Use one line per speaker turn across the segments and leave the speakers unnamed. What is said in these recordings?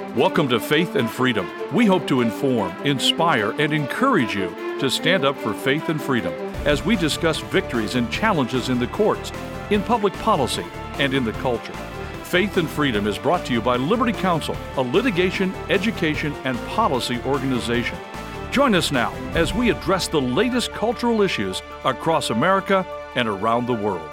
Welcome to Faith and Freedom. We hope to inform, inspire, and encourage you to stand up for faith and freedom as we discuss victories and challenges in the courts, in public policy, and in the culture. Faith and Freedom is brought to you by Liberty Counsel, a litigation, education, and policy organization. Join us now as we address the latest cultural issues across America and around the world.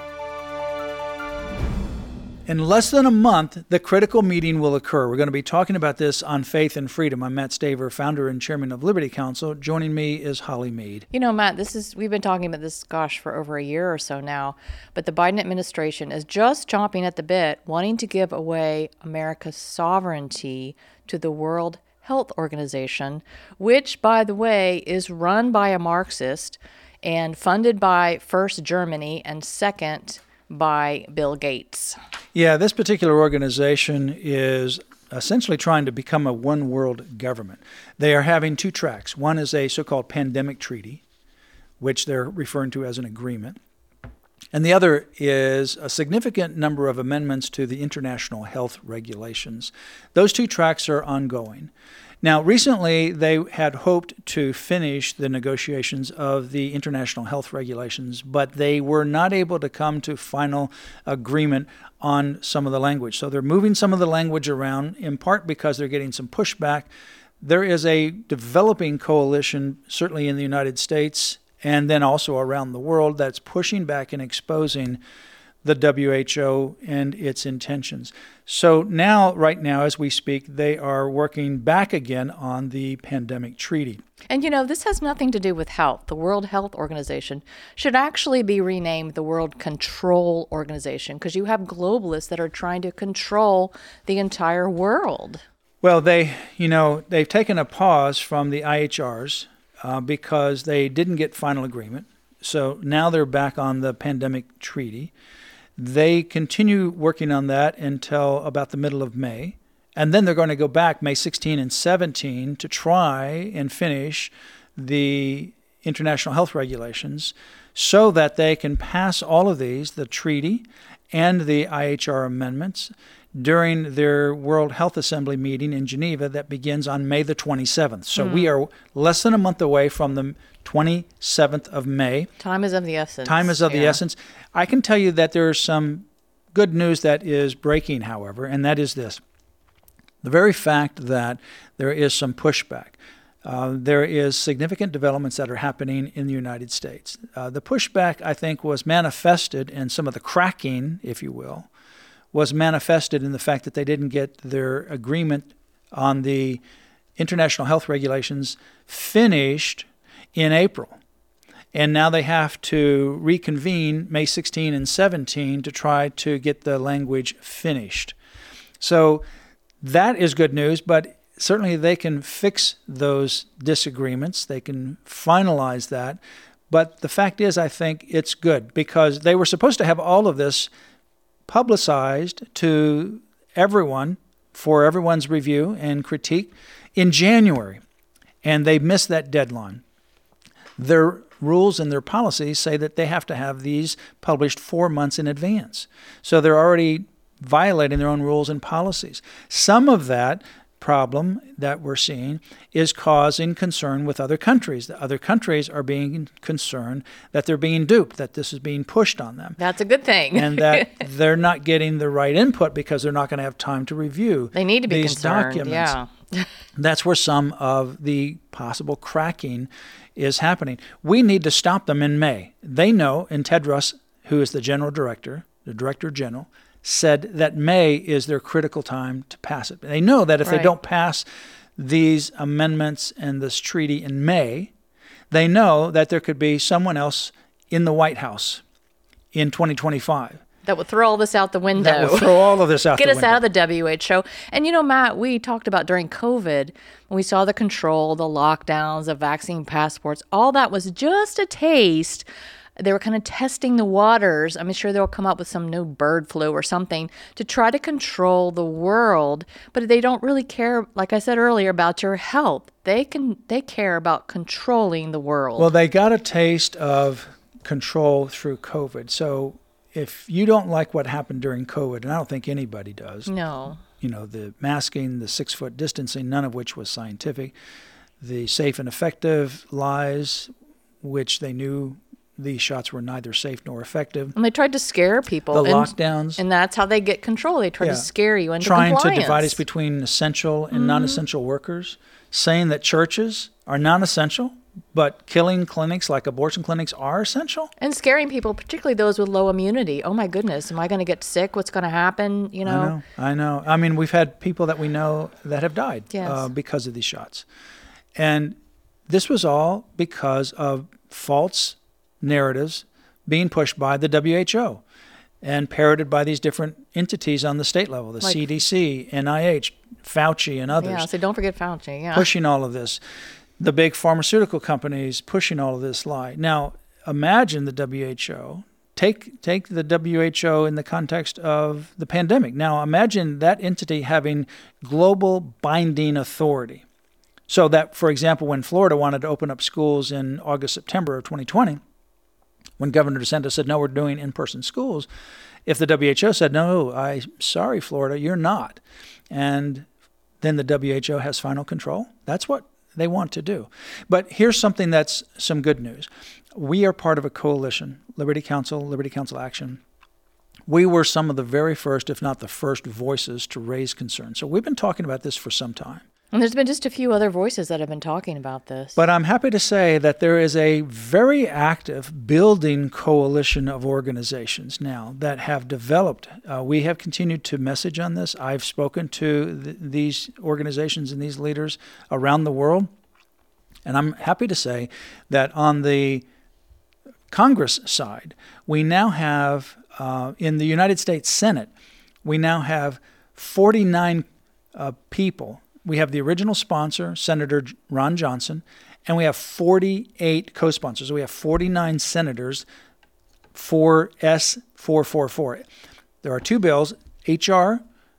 In less than a month, the critical meeting will occur. We're going to be talking about this on Faith and Freedom. I'm Matt Staver, founder and chairman of Liberty Counsel. Joining me is Holly Mead.
You know, Matt, we've been talking about this, for over a year or so now, but the Biden administration is just chomping at the bit, wanting to give away America's sovereignty to the World Health Organization, which, by the way, is run by a Marxist and funded by first Germany and second by Bill Gates.
Yeah, this particular organization is essentially trying to become a one world government. They are having two tracks. One is a so-called pandemic treaty, which they're referring to as an agreement. And the other is a significant number of amendments to the international health regulations. Those two tracks are ongoing. Now, recently, they had hoped to finish the negotiations of the international health regulations, but they were not able to come to final agreement on some of the language. So they're moving some of the language around, in part because they're getting some pushback. There is a developing coalition, certainly in the United States, and then also around the world, that's pushing back and exposing the WHO and its intentions. So now, right now, as we speak, they are working back again on the pandemic treaty.
And you know, this has nothing to do with health. The World Health Organization should actually be renamed the World Control Organization, because you have globalists that are trying to control the entire world.
Well, they've taken a pause from the IHRs because they didn't get final agreement. So now they're back on the pandemic treaty. They continue working on that until about the middle of May. And then they're going to go back May 16 and 17 to try and finish the international health regulations so that they can pass all of these, the treaty and the IHR amendments, during their World Health Assembly meeting in Geneva that begins on May the 27th. So we are less than a month away from the 27th of May.
Time is of the essence.
Time is of the essence. I can tell you that there's some good news that is breaking, however, and that is this. The very fact that there is some pushback. There is significant developments that are happening in the United States. The pushback, I think, was manifested in some of the cracking, if you will, was manifested in the fact that they didn't get their agreement on the international health regulations finished in April. And now they have to reconvene May 16 and 17 to try to get the language finished. So that is good news, but certainly they can fix those disagreements. They can finalize that. But the fact is, I think it's good because they were supposed to have all of this publicized to everyone for everyone's review and critique in January, and they missed that deadline. Their rules and their policies say that they have to have these published 4 months in advance. So they're already violating their own rules and policies. Some of that problem that we're seeing is causing concern with other countries. The other countries are being concerned that they're being duped, that this is being pushed on them.
That's a good thing.
And that they're not getting the right input because they're not going to have time to review
They need to be
these
concerned,
documents.
yeah.
That's where some of the possible cracking is happening. We need to stop them in May. They know, and Tedros, who is the general director, the director general, said that May is their critical time to pass it. They know that if they don't pass these amendments and this treaty in May, they know that there could be someone else in the White House in 2025.
That would throw all this out the window.
That would throw all of this out the window.
Get us out of the WHO. And you know, Matt, we talked about during COVID, when we saw the control, the lockdowns, the vaccine passports, all that was just a taste. They were kind of testing the waters. I'm sure they'll come up with some new bird flu or something to try to control the world. But they don't really care, like I said earlier, about your health. They care about controlling the world.
Well, they got a taste of control through COVID. So if you don't like what happened during COVID, and I don't think anybody does.
No.
the masking, the 6-foot distancing, none of which was scientific. The safe and effective lies, which they knew these shots were neither safe nor effective.
And they tried to scare people.
The lockdowns.
And that's how they get control. They try to scare you into
compliance.
Trying
to divide us between essential and non-essential workers, saying that churches are non-essential, but killing clinics like abortion clinics are essential.
And scaring people, particularly those with low immunity. Oh, my goodness, am I going to get sick? What's going to happen?
I know. I mean, we've had people that we know that have died because of these shots. And this was all because of false narratives being pushed by the WHO and parroted by these different entities on the state level, the CDC, NIH, Fauci, and others.
Yeah, so don't forget Fauci. Yeah.
Pushing all of this. The big pharmaceutical companies pushing all of this lie. Now, imagine the WHO. Take the WHO in the context of the pandemic. Now, imagine that entity having global binding authority. So that, for example, when Florida wanted to open up schools in August, September of 2020, when Governor DeSantis said, no, we're doing in-person schools, if the WHO said, no, sorry, Florida, you're not, and then the WHO has final control, that's what they want to do. But here's something that's some good news. We are part of a coalition, Liberty Counsel Action. We were some of the very first, if not the first, voices to raise concerns. So we've been talking about this for some time.
And there's been just a few other voices that have been talking about this.
But I'm happy to say that there is a very active building coalition of organizations now that have developed. We have continued to message on this. I've spoken to these organizations and these leaders around the world. And I'm happy to say that on the Congress side, we now have, in the United States Senate, we now have 49 people. We have the original sponsor, Senator Ron Johnson, and we have 48 co-sponsors. We have 49 senators for S444. There are two bills, H.R.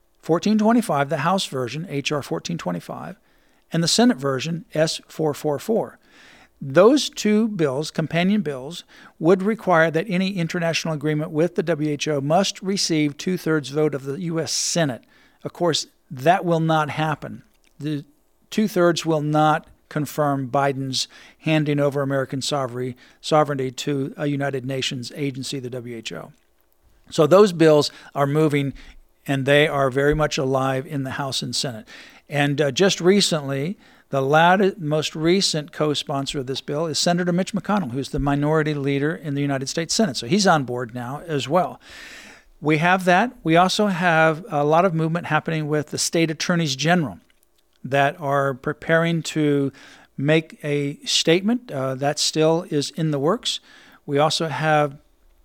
1425, the House version, H.R. 1425, and the Senate version, S444. Those two bills, companion bills, would require that any international agreement with the WHO must receive 2/3 vote of the U.S. Senate. Of course, that will not happen. The 2/3 will not confirm Biden's handing over American sovereignty to a United Nations agency, the WHO. So those bills are moving, and they are very much alive in the House and Senate. And just recently, the most recent co-sponsor of this bill is Senator Mitch McConnell, who's the minority leader in the United States Senate. So he's on board now as well. We have that. We also have a lot of movement happening with the state attorneys general that are preparing to make a statement. That still is in the works. We also have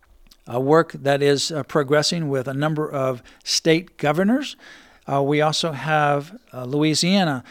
work that is progressing with a number of state governors. We also have Louisiana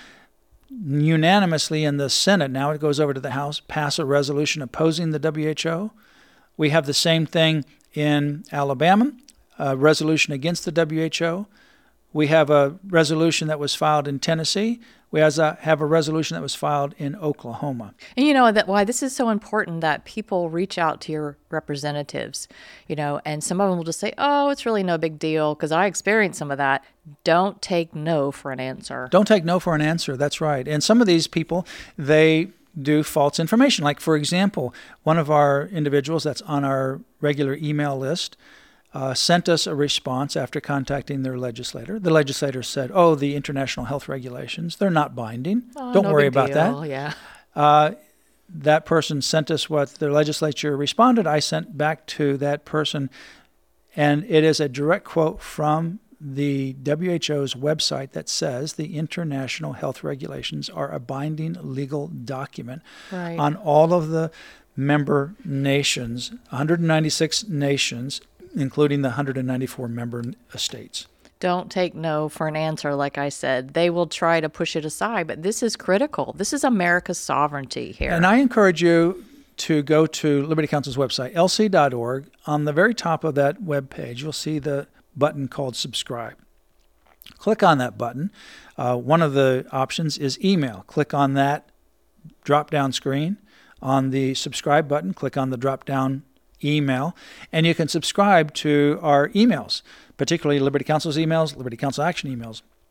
unanimously in the Senate, now it goes over to the House, pass a resolution opposing the WHO. We have the same thing in Alabama, a resolution against the WHO. We have a resolution that was filed in Tennessee. We have a resolution that was filed in Oklahoma.
And you know that why this is so important that people reach out to your representatives, and some of them will just say, oh, it's really no big deal, because I experienced some of that. Don't take no for an answer.
Don't take no for an answer. That's right. And some of these people, they do false information. Like, for example, one of our individuals that's on our regular email list sent us a response after contacting their legislator. The legislator said, oh, the international health regulations, they're not binding. Don't worry about that.
Yeah.
That person sent us what the legislature responded. I sent back to that person, and it is a direct quote from the WHO's website that says the international health regulations are a binding legal document on all of the member nations, 196 nations, including the 194 member states.
Don't take no for an answer, like I said. They will try to push it aside, but this is critical. This is America's sovereignty here.
And I encourage you to go to Liberty Counsel's website, lc.org. On the very top of that webpage, you'll see the button called subscribe. Click on that button. One of the options is email. Click on that drop-down screen. On the subscribe button, click on the drop-down email, and you can subscribe to our emails, particularly Liberty Counsel's emails, Liberty Counsel Action emails.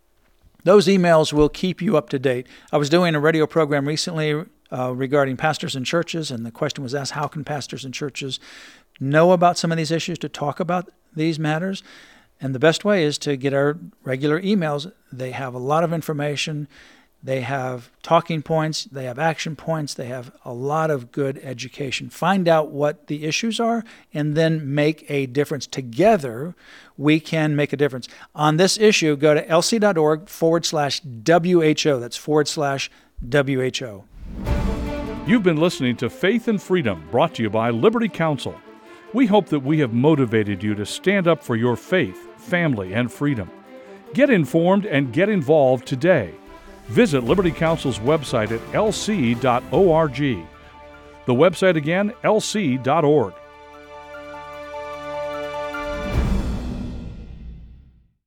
Those emails will keep you up to date. I was doing a radio program recently regarding pastors and churches, and the question was asked, how can pastors and churches know about some of these issues, to talk about these matters? And the best way is to get our regular emails. They have a lot of information. They have talking points. They have action points. They have a lot of good education. Find out what the issues are and then make a difference. Together, we can make a difference. On this issue, go to lc.org/WHO. That's /WHO.
You've been listening to Faith and Freedom, brought to you by Liberty Counsel. We hope that we have motivated you to stand up for your faith, family, and freedom. Get informed and get involved today. Visit Liberty Counsel's website at lc.org. The website again, lc.org.